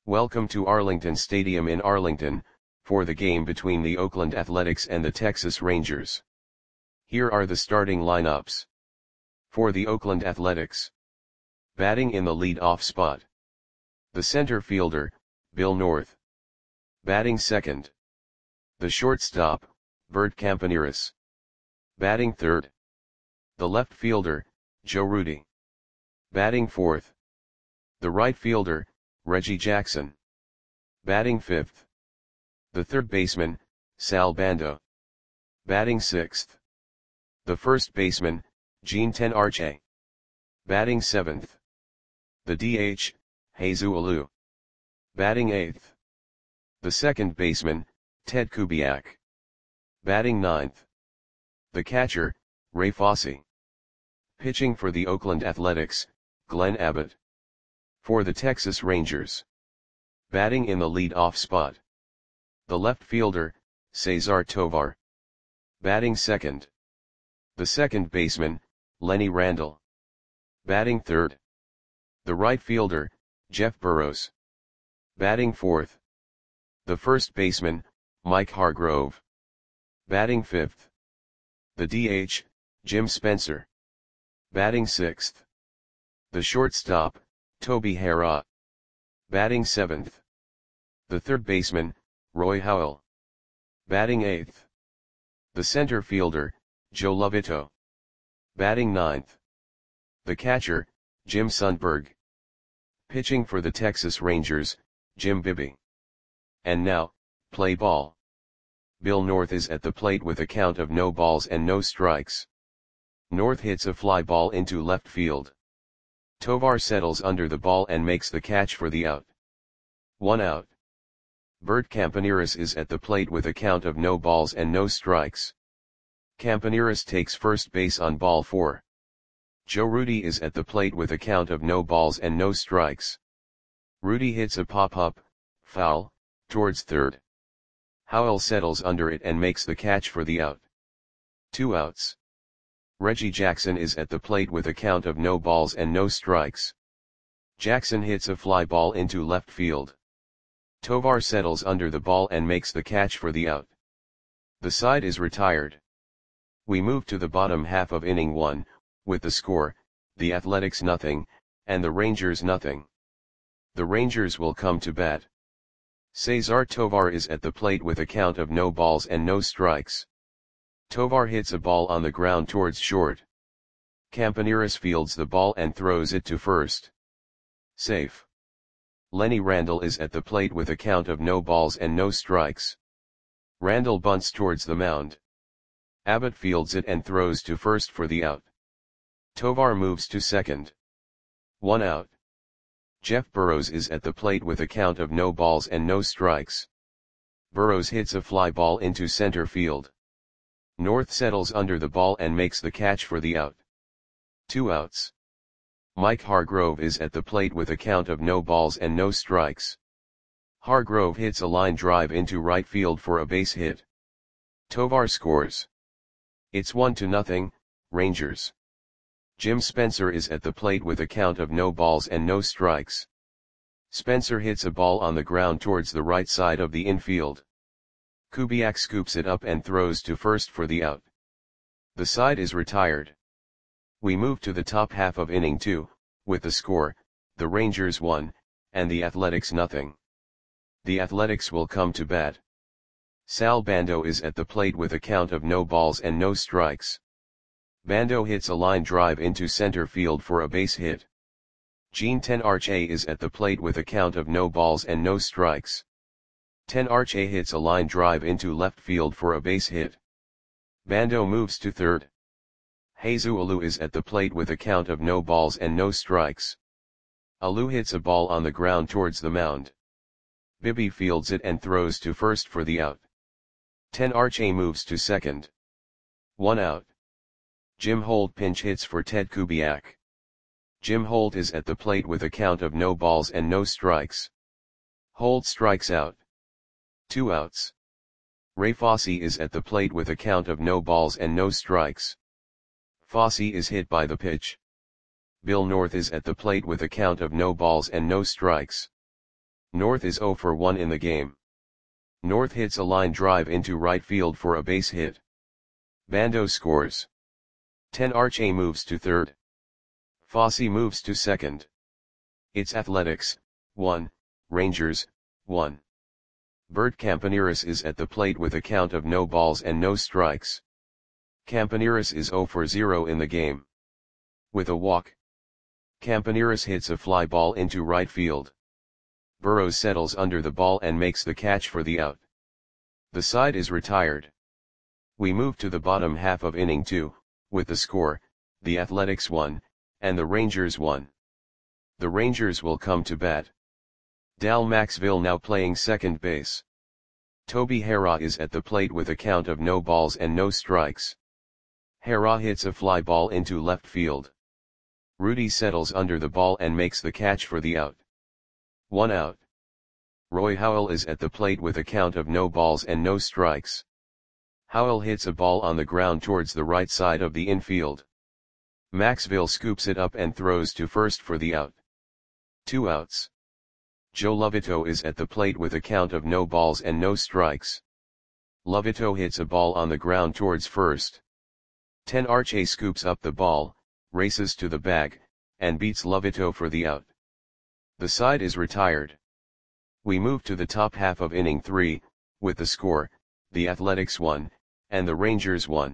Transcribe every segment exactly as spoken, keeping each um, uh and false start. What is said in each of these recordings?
Welcome to Arlington Stadium in Arlington, for the game between the Oakland Athletics and the Texas Rangers. Here are the starting lineups. For the Oakland Athletics. Batting in the lead-off spot. The center fielder, Bill North. Batting second. The shortstop, Bert Campaneris. Batting third. The left fielder, Joe Rudi. Batting fourth. The right fielder, Reggie Jackson. Batting fifth. The third baseman, Sal Bando. Batting sixth. The first baseman, Jean Tenarshe. Batting seventh. The D H, Jesus Alou. Batting eighth. The second baseman, Ted Kubiak. Batting ninth. The catcher, Ray Fosse. Pitching for the Oakland Athletics, Glenn Abbott. For the Texas Rangers. Batting in the lead-off spot. The left fielder, Cesar Tovar. Batting second. The second baseman, Lenny Randle. Batting third. The right fielder, Jeff Burroughs. Batting fourth. The first baseman, Mike Hargrove. Batting fifth. The D H, Jim Spencer. Batting sixth. The shortstop, Toby Harrah. Batting seventh. The third baseman, Roy Howell. Batting eighth. The center fielder, Joe Lovito. Batting ninth. The catcher, Jim Sundberg. Pitching for the Texas Rangers, Jim Bibby. And now, play ball. Bill North is at the plate with a count of no balls and no strikes. North hits a fly ball into left field. Tovar settles under the ball and makes the catch for the out. One out. Bert Campaneris is at the plate with a count of no balls and no strikes. Campaneris takes first base on ball four. Joe Rudi is at the plate with a count of no balls and no strikes. Rudi hits a pop-up, foul, towards third. Howell settles under it and makes the catch for the out. Two outs. Reggie Jackson is at the plate with a count of no balls and no strikes. Jackson hits a fly ball into left field. Tovar settles under the ball and makes the catch for the out. The side is retired. We move to the bottom half of inning one, with the score, the Athletics nothing, and the Rangers nothing. The Rangers will come to bat. Cesar Tovar is at the plate with a count of no balls and no strikes. Tovar hits a ball on the ground towards short. Campaneris fields the ball and throws it to first. Safe. Lenny Randle is at the plate with a count of no balls and no strikes. Randle bunts towards the mound. Abbott fields it and throws to first for the out. Tovar moves to second. One out. Jeff Burroughs is at the plate with a count of no balls and no strikes. Burroughs hits a fly ball into center field. North settles under the ball and makes the catch for the out. Two outs. Mike Hargrove is at the plate with a count of no balls and no strikes. Hargrove hits a line drive into right field for a base hit. Tovar scores. It's one to nothing, Rangers. Jim Spencer is at the plate with a count of no balls and no strikes. Spencer hits a ball on the ground towards the right side of the infield. Kubiak scoops it up and throws to first for the out. The side is retired. We move to the top half of inning two, with the score, the Rangers one, and the Athletics nothing. The Athletics will come to bat. Sal Bando is at the plate with a count of no balls and no strikes. Bando hits a line drive into center field for a base hit. Jean Tenarshe is at the plate with a count of no balls and no strikes. Tenarshe hits a line drive into left field for a base hit. Bando moves to third. Jesus Alou is at the plate with a count of no balls and no strikes. Alou hits a ball on the ground towards the mound. Bibby fields it and throws to first for the out. Tenarshe moves to second. One out. Jim Holt pinch hits for Ted Kubiak. Jim Holt is at the plate with a count of no balls and no strikes. Holt strikes out. Two outs. Ray Fosse is at the plate with a count of no balls and no strikes. Fosse is hit by the pitch. Bill North is at the plate with a count of no balls and no strikes. North is zero for one in the game. North hits a line drive into right field for a base hit. Bando scores. ten Arche moves to third. Fosse moves to second. It's Athletics, one, Rangers, one. Bert Campaneris is at the plate with a count of no balls and no strikes. Campaneris is zero for zero in the game. With a walk, Campaneris hits a fly ball into right field. Burrows settles under the ball and makes the catch for the out. The side is retired. We move to the bottom half of inning two, with the score, the Athletics one, and the Rangers one. The Rangers will come to bat. Dal Maxville now playing second base. Toby Harrah is at the plate with a count of no balls and no strikes. Harrah hits a fly ball into left field. Rudy settles under the ball and makes the catch for the out. One out. Roy Howell is at the plate with a count of no balls and no strikes. Howell hits a ball on the ground towards the right side of the infield. Maxville scoops it up and throws to first for the out. Two outs. Joe Lovito is at the plate with a count of no balls and no strikes. Lovito hits a ball on the ground towards first. ten Arche scoops up the ball, races to the bag, and beats Lovito for the out. The side is retired. We move to the top half of inning three, with the score, the Athletics one, and the Rangers one.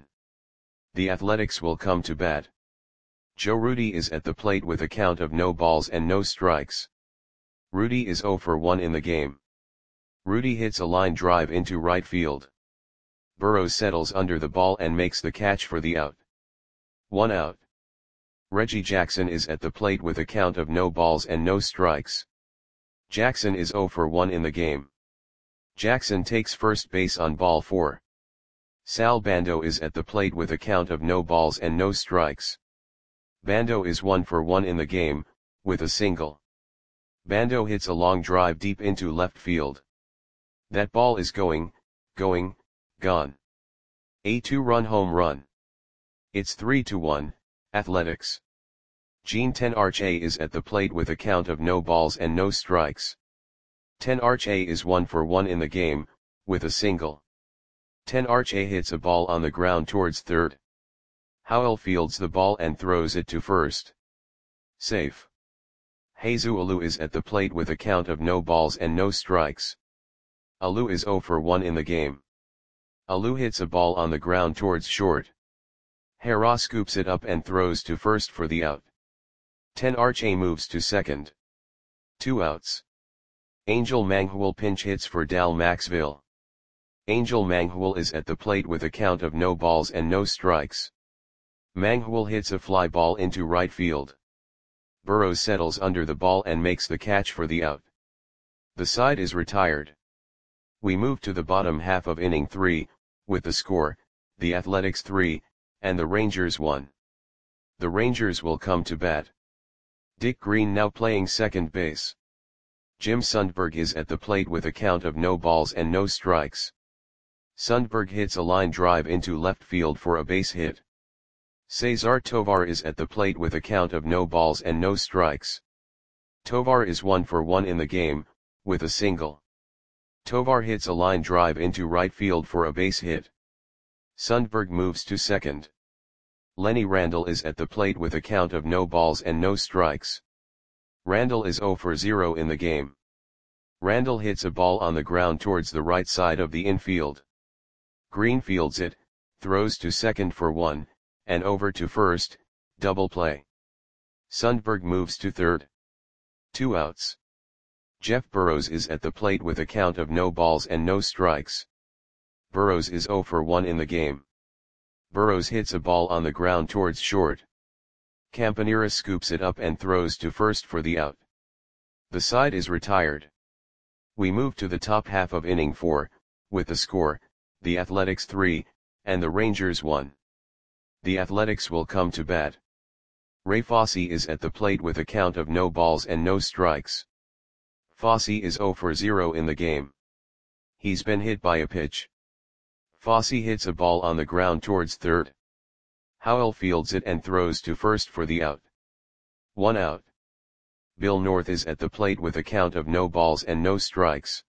The Athletics will come to bat. Joe Rudy is at the plate with a count of no balls and no strikes. Rudy is zero for one in the game. Rudy hits a line drive into right field. Burrows settles under the ball and makes the catch for the out. One out. Reggie Jackson is at the plate with a count of no balls and no strikes. Jackson is zero for one in the game. Jackson takes first base on ball four. Sal Bando is at the plate with a count of no balls and no strikes. Bando is one for one in the game, with a single. Bando hits a long drive deep into left field. That ball is going, going, gone. A two-run home run. It's three to one, Athletics. Gene ten Arche is at the plate with a count of no balls and no strikes. ten Arche is one for one in the game, with a single. ten Arche hits a ball on the ground towards third. Howell fields the ball and throws it to first. Safe. Jesus Alou is at the plate with a count of no balls and no strikes. Alou is zero for one in the game. Alou hits a ball on the ground towards short. Harrah scoops it up and throws to first for the out. ten Arche moves to second. Two outs. Angel Manghul pinch hits for Dal Maxville. Angel Manghul is at the plate with a count of no balls and no strikes. Manghul hits a fly ball into right field. Burrows settles under the ball and makes the catch for the out. The side is retired. We move to the bottom half of inning three, with the score, the Athletics three, and the Rangers one. The Rangers will come to bat. Dick Green now playing second base. Jim Sundberg is at the plate with a count of no balls and no strikes. Sundberg hits a line drive into left field for a base hit. Cesar Tovar is at the plate with a count of no balls and no strikes. Tovar is one for one in the game, with a single. Tovar hits a line drive into right field for a base hit. Sundberg moves to second. Lenny Randall is at the plate with a count of no balls and no strikes. Randall is zero for zero in the game. Randall hits a ball on the ground towards the right side of the infield. Green fields it, throws to second for one, and over to first, double play. Sundberg moves to third. Two outs. Jeff Burrows is at the plate with a count of no balls and no strikes. Burrows is zero for one in the game. Burrows hits a ball on the ground towards short. Campaneris scoops it up and throws to first for the out. The side is retired. We move to the top half of inning four, with the score, the Athletics three, and the Rangers one. The Athletics will come to bat. Ray Fosse is at the plate with a count of no balls and no strikes. Fosse is zero for zero in the game. He's been hit by a pitch. Fosse hits a ball on the ground towards third. Howell fields it and throws to first for the out. One out. Bill North is at the plate with a count of no balls and no strikes.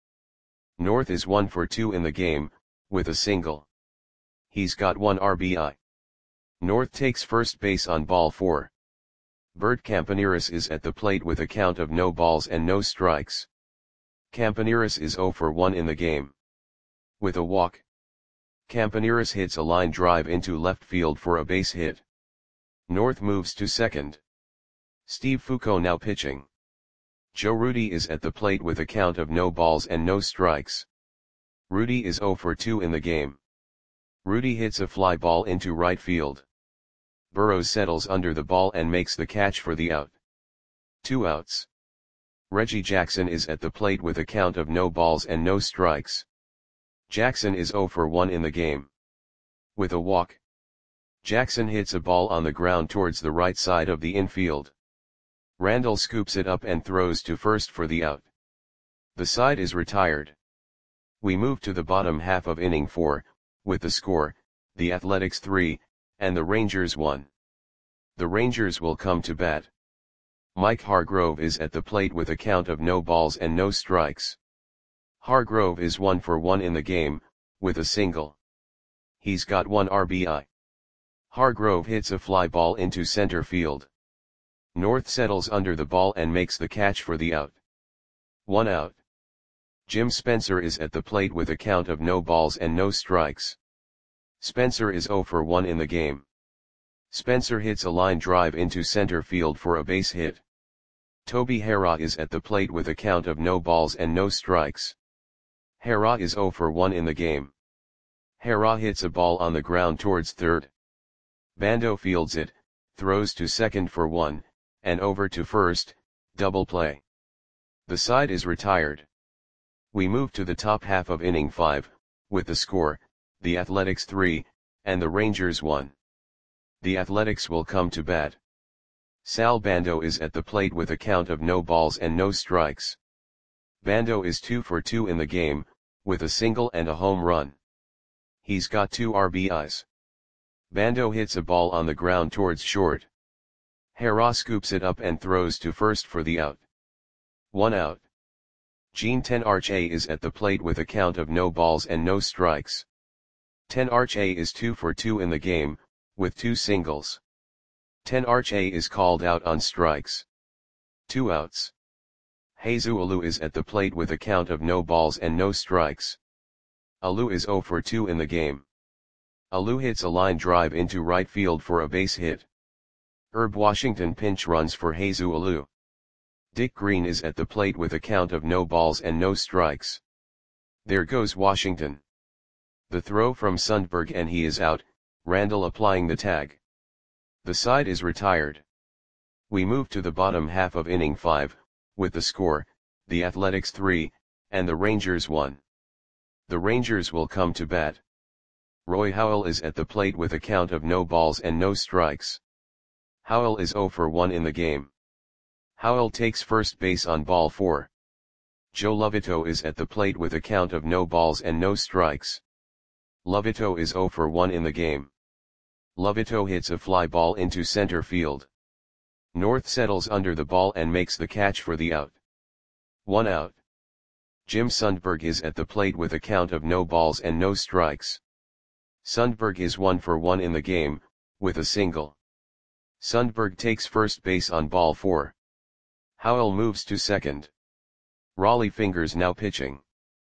North is one for two in the game, with a single. He's got one R B I. North takes first base on ball four. Bert Campaneris is at the plate with a count of no balls and no strikes. Campaneris is zero for one in the game. With a walk, Campaneris hits a line drive into left field for a base hit. North moves to second. Steve Foucault now pitching. Joe Rudi is at the plate with a count of no balls and no strikes. Rudi is zero for two in the game. Rudi hits a fly ball into right field. Burrows settles under the ball and makes the catch for the out. Two outs. Reggie Jackson is at the plate with a count of no balls and no strikes. Jackson is zero for one in the game. With a walk, Jackson hits a ball on the ground towards the right side of the infield. Randall scoops it up and throws to first for the out. The side is retired. We move to the bottom half of inning four, with the score, the Athletics three, and the Rangers one. The Rangers will come to bat. Mike Hargrove is at the plate with a count of no balls and no strikes. Hargrove is one for one in the game, with a single. He's got one R B I. Hargrove hits a fly ball into center field. North settles under the ball and makes the catch for the out. One out. Jim Spencer is at the plate with a count of no balls and no strikes. Spencer is zero for one in the game. Spencer hits a line drive into center field for a base hit. Toby Harrah is at the plate with a count of no balls and no strikes. Harrah is zero for one in the game. Harrah hits a ball on the ground towards third. Bando fields it, throws to second for one, and over to first, double play. The side is retired. We move to the top half of inning five, with the score, the Athletics three, and the Rangers one. The Athletics will come to bat. Sal Bando is at the plate with a count of no balls and no strikes. Bando is two for two in the game, with a single and a home run. He's got two R B Is. Bando hits a ball on the ground towards short. Harrah scoops it up and throws to first for the out. One out. Gene Tenarche is at the plate with a count of no balls and no strikes. Tenarche is two for two in the game, with two singles. Tenarche is called out on strikes. Two outs. Jesus Alou is at the plate with a count of no balls and no strikes. Alou is zero for two in the game. Alou hits a line drive into right field for a base hit. Herb Washington pinch runs for Jesus Alou. Dick Green is at the plate with a count of no balls and no strikes. There goes Washington. The throw from Sundberg and he is out, Randall applying the tag. The side is retired. We move to the bottom half of inning five, with the score, the Athletics three, and the Rangers one. The Rangers will come to bat. Roy Howell is at the plate with a count of no balls and no strikes. Howell is zero for one in the game. Howell takes first base on ball four. Joe Lovito is at the plate with a count of no balls and no strikes. Lovito is zero for one in the game. Lovito hits a fly ball into center field. North settles under the ball and makes the catch for the out. One out. Jim Sundberg is at the plate with a count of no balls and no strikes. Sundberg is one for one in the game, with a single. Sundberg takes first base on ball four. Howell moves to second. Raleigh Fingers now pitching.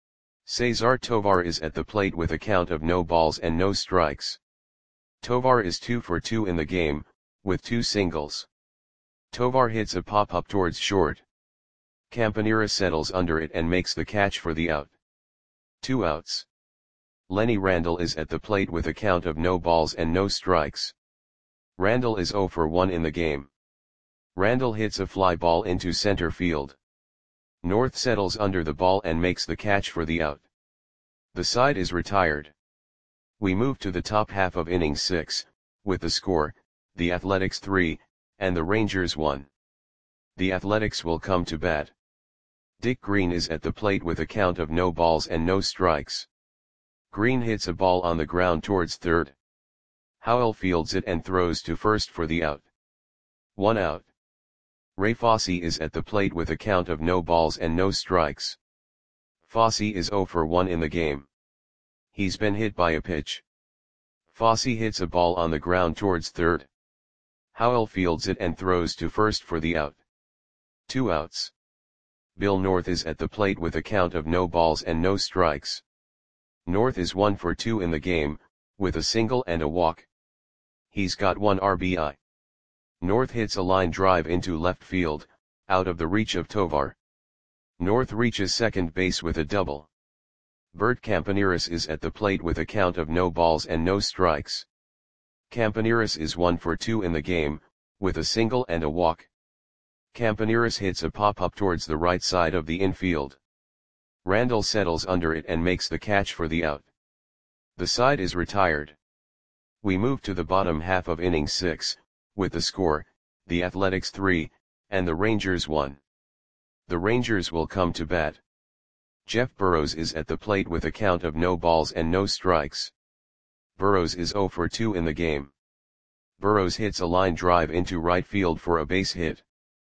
Cesar Tovar is at the plate with a count of no balls and no strikes. Tovar is two for two in the game, with two singles. Tovar hits a pop-up towards short. Campanera settles under it and makes the catch for the out. Two outs. Lenny Randall is at the plate with a count of no balls and no strikes. Randall is zero for one in the game. Randall hits a fly ball into center field. North settles under the ball and makes the catch for the out. The side is retired. We move to the top half of inning six, with the score, the Athletics three, and the Rangers one. The Athletics will come to bat. Dick Green is at the plate with a count of no balls and no strikes. Green hits a ball on the ground towards third. Howell fields it and throws to first for the out. One out. Ray Fosse is at the plate with a count of no balls and no strikes. Fosse is zero for one in the game. He's been hit by a pitch. Fosse hits a ball on the ground towards third. Howell fields it and throws to first for the out. Two outs. Bill North is at the plate with a count of no balls and no strikes. North is one for two in the game, with a single and a walk. He's got one R B I. North hits a line drive into left field, out of the reach of Tovar. North reaches second base with a double. Bert Campaneris is at the plate with a count of no balls and no strikes. Campaneris is one for two in the game, with a single and a walk. Campaneris hits a pop-up towards the right side of the infield. Randall settles under it and makes the catch for the out. The side is retired. We move to the bottom half of inning six, with the score, the Athletics three, and the Rangers one. The Rangers will come to bat. Jeff Burrows is at the plate with a count of no balls and no strikes. Burrows is zero for two in the game. Burrows hits a line drive into right field for a base hit.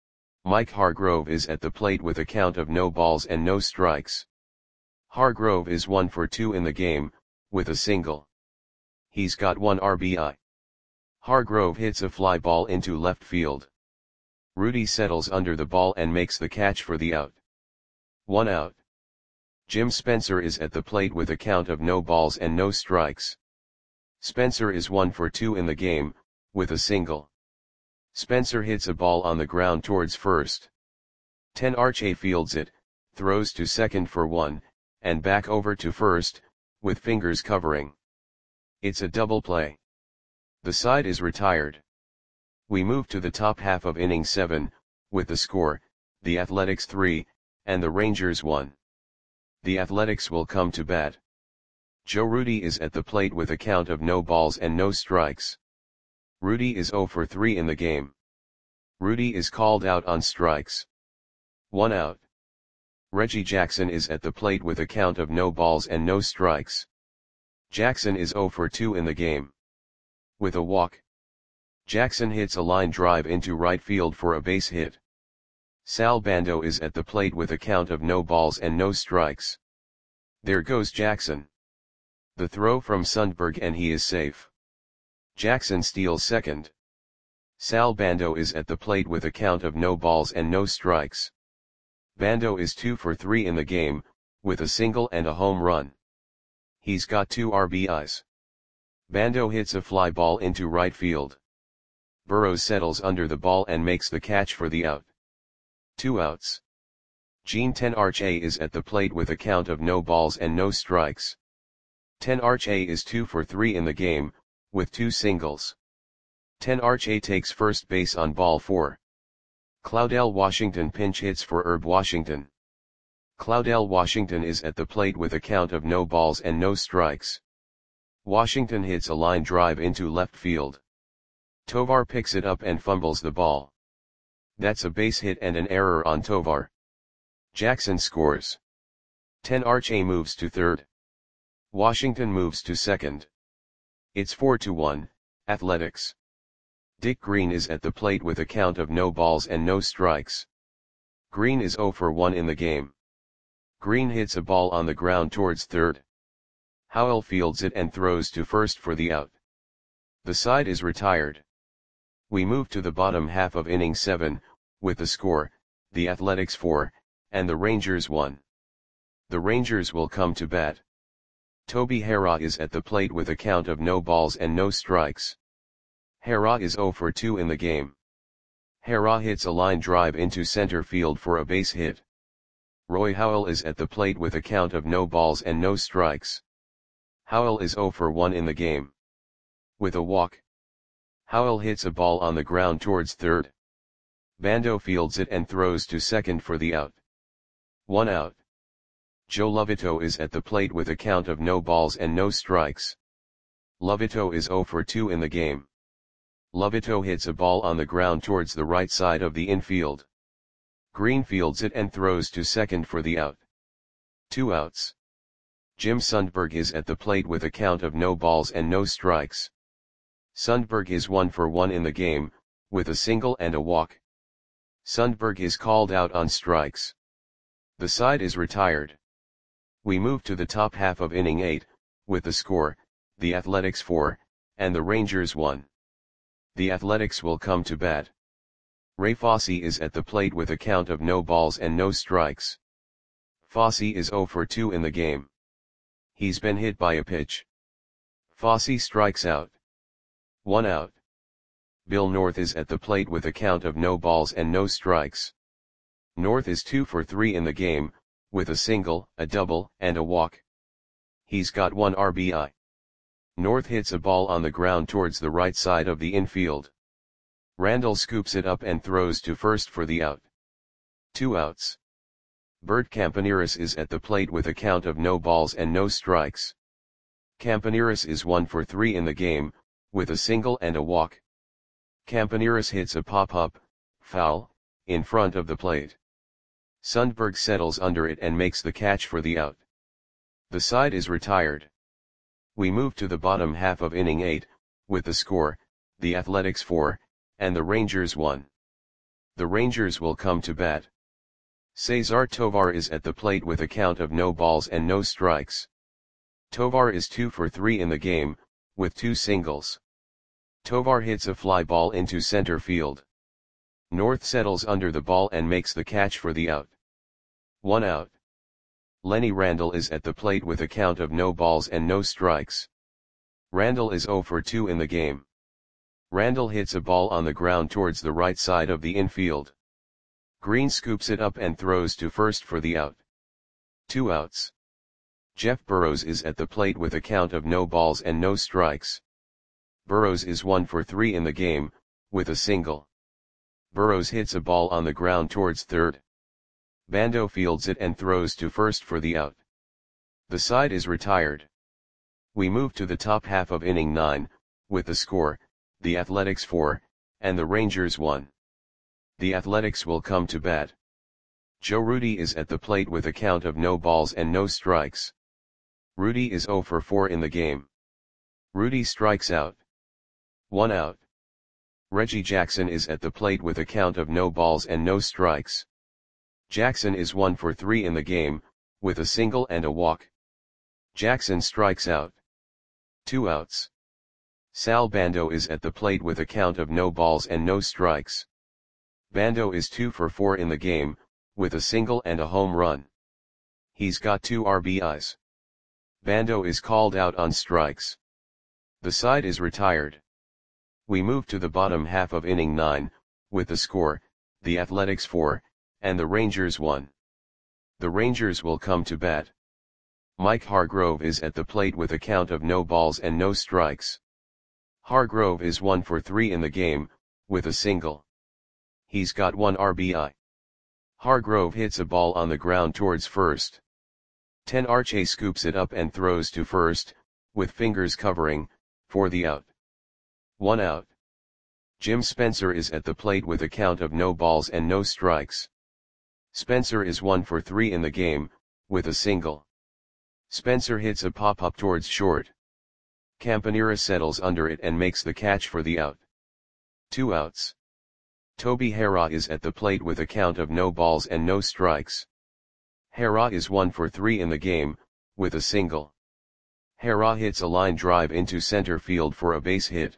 Mike Hargrove is at the plate with a count of no balls and no strikes. Hargrove is one for two in the game, with a single. He's got one R B I. Hargrove hits a fly ball into left field. Rudy settles under the ball and makes the catch for the out. One out. Jim Spencer is at the plate with a count of no balls and no strikes. Spencer is one for two in the game, with a single. Spencer hits a ball on the ground towards first. Ten Arche fields it, throws to second for one, and back over to first, with fingers covering. It's a double play. The side is retired. We move to the top half of inning seven, with the score, the Athletics three, and the Rangers one. The Athletics will come to bat. Joe Rudi is at the plate with a count of no balls and no strikes. Rudi is zero for three in the game. Rudi is called out on strikes. One out. Reggie Jackson is at the plate with a count of no balls and no strikes. Jackson is zero for two in the game. With a walk. Jackson hits a line drive into right field for a base hit. Sal Bando is at the plate with a count of no balls and no strikes. There goes Jackson. The throw from Sundberg and he is safe. Jackson steals second. Sal Bando is at the plate with a count of no balls and no strikes. Bando is two for three in the game, with a single and a home run. He's got two R B Is. Bando hits a fly ball into right field. Burrows settles under the ball and makes the catch for the out. Two outs. Gene Ten Arche is at the plate with a count of no balls and no strikes. Ten Arche is two for three in the game, with two singles. Ten Arche takes first base on ball four. Claudel Washington pinch hits for Herb Washington. Claudel Washington is at the plate with a count of no balls and no strikes. Washington hits a line drive into left field. Tovar picks it up and fumbles the ball. That's a base hit and an error on Tovar. Jackson scores. Ten Arche moves to third. Washington moves to second. It's four to one, Athletics. Dick Green is at the plate with a count of no balls and no strikes. Green is zero for one in the game. Green hits a ball on the ground towards third. Howell fields it and throws to first for the out. The side is retired. We move to the bottom half of inning seven, with the score, the Athletics four, and the Rangers one. The Rangers will come to bat. Toby Harrah is at the plate with a count of no balls and no strikes. Harrah is zero for two in the game. Harrah hits a line drive into center field for a base hit. Roy Howell is at the plate with a count of no balls and no strikes. Howell is zero for one in the game. With a walk. Howell hits a ball on the ground towards third. Bando fields it and throws to second for the out. One out. Joe Lovito is at the plate with a count of no balls and no strikes. Lovito is zero for two in the game. Lovito hits a ball on the ground towards the right side of the infield. Green fields it and throws to second for the out. Two outs. Jim Sundberg is at the plate with a count of no balls and no strikes. Sundberg is one for one in the game, with a single and a walk. Sundberg is called out on strikes. The side is retired. We move to the top half of inning eight, with the score, the Athletics four, and the Rangers one. The Athletics will come to bat. Ray Fosse is at the plate with a count of no balls and no strikes. Fosse is zero for two in the game. He's been hit by a pitch. Fosse strikes out. One out. Bill North is at the plate with a count of no balls and no strikes. North is two for three in the game, with a single, a double, and a walk. He's got one R B I. North hits a ball on the ground towards the right side of the infield. Randall scoops it up and throws to first for the out. Two outs. Bert Campaneris is at the plate with a count of no balls and no strikes. Campaneris is one for three in the game, with a single and a walk. Campaneris hits a pop-up, foul, in front of the plate. Sundberg settles under it and makes the catch for the out. The side is retired. We move to the bottom half of inning eight, with the score, the Athletics four, and the Rangers one. The Rangers will come to bat. Cesar Tovar is at the plate with a count of no balls and no strikes. Tovar is two for three in the game, with two singles. Tovar hits a fly ball into center field. North settles under the ball and makes the catch for the out. One out. Lenny Randall is at the plate with a count of no balls and no strikes. Randall is zero for two in the game. Randall hits a ball on the ground towards the right side of the infield. Green scoops it up and throws to first for the out. Two outs. Jeff Burrows is at the plate with a count of no balls and no strikes. Burrows is one for three in the game, with a single. Burrows hits a ball on the ground towards third. Bando fields it and throws to first for the out. The side is retired. We move to the top half of inning nine, with the score, the Athletics four, and the Rangers one. The Athletics will come to bat. Joe Rudi is at the plate with a count of no balls and no strikes. Rudi is zero for four in the game. Rudi strikes out. One out. Reggie Jackson is at the plate with a count of no balls and no strikes. Jackson is one for three in the game, with a single and a walk. Jackson strikes out. Two outs. Sal Bando is at the plate with a count of no balls and no strikes. Bando is two for four in the game, with a single and a home run. He's got two R B Is. Bando is called out on strikes. The side is retired. We move to the bottom half of inning nine, with the score, the Athletics four, and the Rangers one. The Rangers will come to bat. Mike Hargrove is at the plate with a count of no balls and no strikes. Hargrove is one for three in the game, with a single. He's got one R B I. Hargrove hits a ball on the ground towards first. Ten Arche scoops it up and throws to first, with fingers covering, for the out. One out. Jim Spencer is at the plate with a count of no balls and no strikes. Spencer is one for three in the game, with a single. Spencer hits a pop-up towards short. Campanera settles under it and makes the catch for the out. Two outs. Toby Harrah is at the plate with a count of no balls and no strikes. Harrah is one for three in the game, with a single. Harrah hits a line drive into center field for a base hit.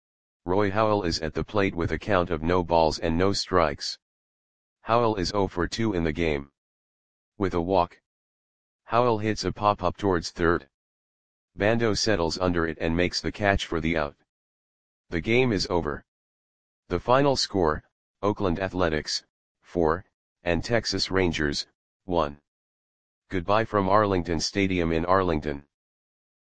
Roy Howell is at the plate with a count of no balls and no strikes. Howell is zero for two in the game. With a walk. Howell hits a pop-up towards third. Bando settles under it and makes the catch for the out. The game is over. The final score, Oakland Athletics, four, and Texas Rangers, one. Goodbye from Arlington Stadium in Arlington.